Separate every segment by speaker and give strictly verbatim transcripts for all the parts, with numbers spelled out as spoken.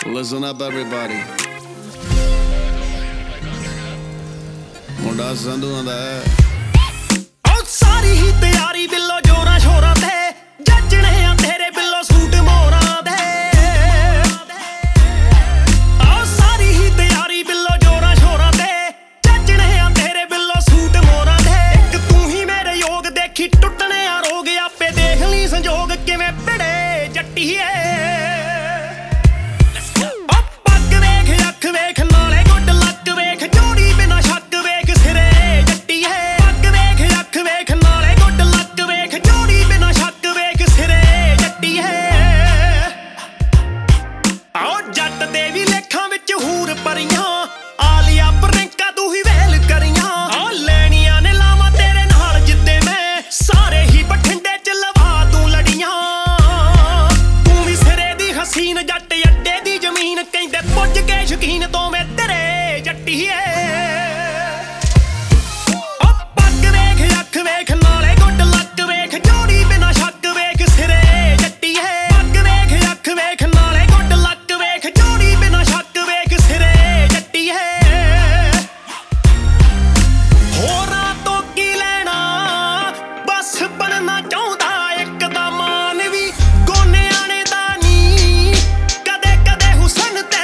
Speaker 1: Listen up, everybody. ਮੁੰਡਾ ਸੰਧੂਆਂ ਦਾ
Speaker 2: ਉਹ ਸਾਰੀ ਹੀ ਤਿਆਰੀ ਬਿੱਲੋ ਜੋਰਾਂ ਸ਼ੋਰਾਂ ਤੇ ਜੱਜਣੇ ਆ ਤੇਰੇ ਬਿੱਲੋ ਸੂਟ ਮੋਰਾਂ ਦੇ ਉਹ ਸਾਰੀ ਹੀ ਤਿਆਰੀ ਬਿੱਲੋ ਜੋਰਾਂ ਸ਼ੋਰਾਂ ਤੇ ਜੱਜਣੇ ਆ ਤੇਰੇ ਬਿੱਲੋ ਸੂਟ ਮੋਰਾਂ ਦੇ ਇੱਕ ਤੂੰ ਹੀ ਮੇਰੇ ਯੋਗ ਦੇਖੀ ਟੁੱਟਣੇ ਆ ਰੋਗ ਆਪੇ ਦੇਖ ਲਈ ਸੰਜੋਗ ਕਿਵੇਂ ਭਿੜੇ ਜੱਟੀਏ ਸ਼ਕੀਨ ਤੋਂ ਮੈਂ ਤੇਰੇ ਜੱਟੀਏ ਉਹ ਪੱਗ ਵੇਖ ਅੱਖ ਵੇਖ ਨਾਲੇ ਗੁੱਡ ਲੱਕ ਵੇਖ ਜੋੜੀ ਬਿਨਾ ਸ਼ੱਕ ਵੇਖ ਸਿਰੇ ਜੱਟੀਏ ਪੱਗ ਵੇਖ ਅੱਖ ਵੇਖ ਨਾਲੇ ਗੁੱਡ ਲੱਕ ਵੇਖ ਜੋੜੀ ਬਿਨਾ ਸ਼ੱਕ ਵੇਖ ਸਿਰੇ ਜੱਟੀਏ ਹੋਰਾਂ ਤੋਂ ਕੀ ਲੈਣਾ ਬਸ ਬਣਨਾ ਚਾਹੁੰਦਾ ਇੱਕ ਦਾ ਮਾਨ ਵੀ ਗੋਨਿਆਂ ਨੇ ਦਾ ਨੀ ਕਦੇ ਕਦੇ ਹੁਸਨ ਤੇ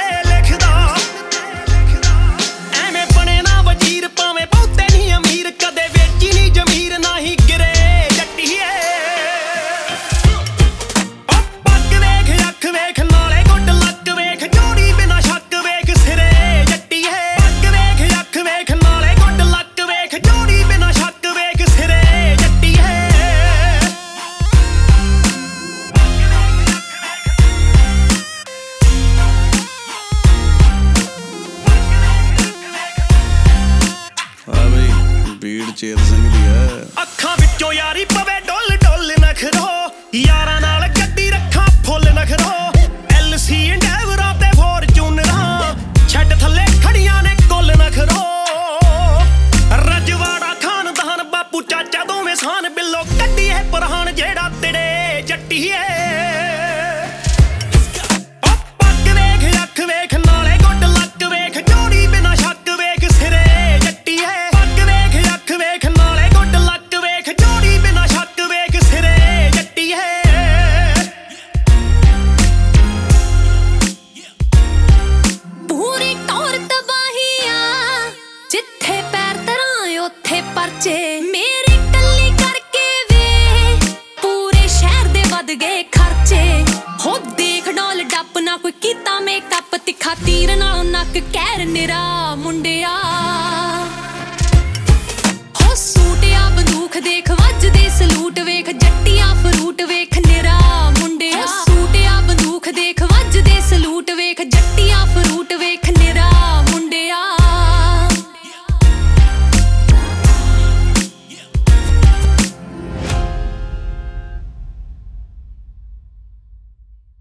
Speaker 1: ਚੇਤ ਸਿੰਘ ਦੀ ਹੈ
Speaker 2: ਅੱਖਾਂ ਵਿੱਚੋਂ ਯਾਰੀ ਪਵੇ ਡੁੱਲ ਡੁੱਲ ਨਖਰੋ ਯਾਰਾਂ ਨਾਲ ਗੱਡੀ ਰੱਖਾਂ ਫੁੱਲ ਨਖਰੋ ਐਲ ਸੀ ਇੰਡੈਵਰਾਂ ਤੇ ਫੋਰਚੂਨਰਾਂ ਛੱਡ ਥੱਲੇ ਖੜੀਆਂ ਨੇ ਕੁੱਲ ਨਖਰੋ ਰਜਵਾੜਾ ਖਾਨਦਾਨ ਬਾਪੂ ਚਾਚਾ ਦੋਵੇਂ ਸਾਨ ਬਿੱਲੋ ਕੱਢੀਏ ਪੁਰਾਣ ਜਿਹੜਾ ਤੇੜੇ ਜੱਟੀਏ ਉਹ ਪੱਗ ਵੇਖ ਅੱਖ ਵੇਖ ਨਾਲੇ ਗੁੱਡ ਲੱਕ ਵੇਖ ਜੋੜੀ ਬਿਨਾ ਸ਼ੱਕ ਵੇਖ ਸਿਰੇ ਜੱਟੀਏ ਪੱਗ ਵੇਖ ਅੱਖ ਵੇਖ ਨਾਲੇ ਗੁੱਡ ਲੱਕ ਵੇਖ ਜੋੜੀ ਬਿਨਾ ਸ਼ੱਕ ਵੇਖ ਸਿਰੇ ਜੱਟੀਏ
Speaker 3: ਪੂਰੀ ਟੌਰ ਤਬਾਹੀਆਂ ਜਿੱਥੇ ਪੈਰ ਧਰਾਂ ਉੱਥੇ ਪਰਚੇ ਮੇਰੀ ਟੱਲੀ ਕਰਕੇ ਵੇ ਪੂਰੇ ਸ਼ਹਿਰ ਦੇ ਵੱਧ ਗਏ ਖਰਚੇ ਹੋ ਦੇਖ ਡੋਲ ਡੱਪ ਨਾ ਕੋਈ ਕੀਤਾ ਮੇਕਅਪ ਤਿੱਖਾ ਤੀਰ ਨਾਲੋਂ ਨੱਕ ਕਹਿਰ ਨਿਰਾ ਮੁੰਡਿਆ ਹੋ ਸੂਟ ਆ ਬੰਦੂਕ ਦੇਖ ਵੱਜਦੇ ਸਲੂਟ ਵੇਖ ਜੱਟੀਆਂ ਫਰੂਟ ਵੇਖ ਨਿਰਾ